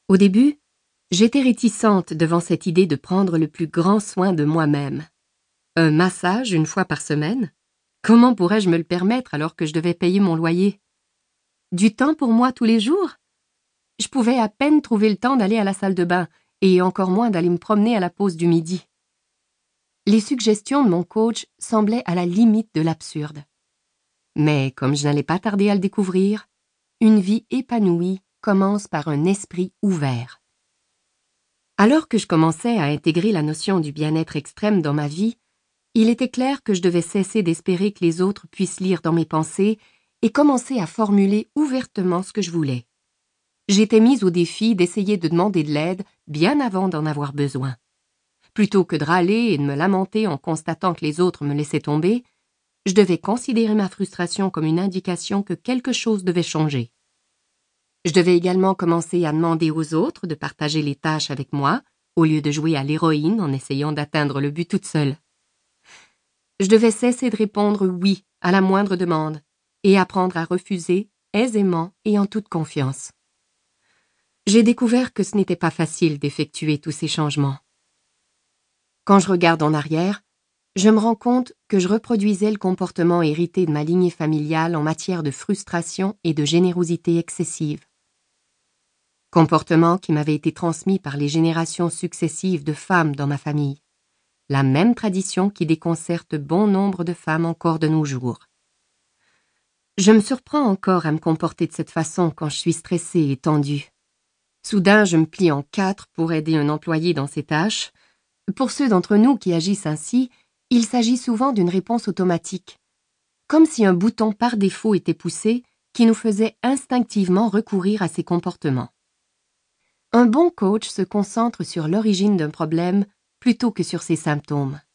Au début, j'étais réticente devant cette idée de prendre le plus grand soin de moi-même. Un massage une fois par semaine? Comment pourrais-je me le permettre alors que je devais payer mon loyer? Du temps pour moi tous les jours? Je pouvais à peine trouver le temps d'aller à la salle de bain, et encore moins d'aller me promener à la pause du midi. Les suggestions de mon coach semblaient à la limite de l'absurde. Mais comme je n'allais pas tarder à le découvrir, une vie épanouie commence par un esprit ouvert. Alors que je commençais à intégrer la notion du bien-être extrême dans ma vie, il était clair que je devais cesser d'espérer que les autres puissent lire dans mes pensées et commencer à formuler ouvertement ce que je voulais. J'étais mise au défi d'essayer de demander de l'aide bien avant d'en avoir besoin. Plutôt que de râler et de me lamenter en constatant que les autres me laissaient tomber, je devais considérer ma frustration comme une indication que quelque chose devait changer. Je devais également commencer à demander aux autres de partager les tâches avec moi, au lieu de jouer à l'héroïne en essayant d'atteindre le but toute seule. Je devais cesser de répondre oui à la moindre demande et apprendre à refuser aisément et en toute confiance. J'ai découvert que ce n'était pas facile d'effectuer tous ces changements. Quand je regarde en arrière, je me rends compte que je reproduisais le comportement hérité de ma lignée familiale en matière de frustration et de générosité excessive. Comportement qui m'avait été transmis par les générations successives de femmes dans ma famille. La même tradition qui déconcerte bon nombre de femmes encore de nos jours. Je me surprends encore à me comporter de cette façon quand je suis stressée et tendue. Soudain, je me plie en 4 pour aider un employé dans ses tâches. Pour ceux d'entre nous qui agissent ainsi, il s'agit souvent d'une réponse automatique, comme si un bouton par défaut était poussé qui nous faisait instinctivement recourir à ces comportements. Un bon coach se concentre sur l'origine d'un problème plutôt que sur ses symptômes.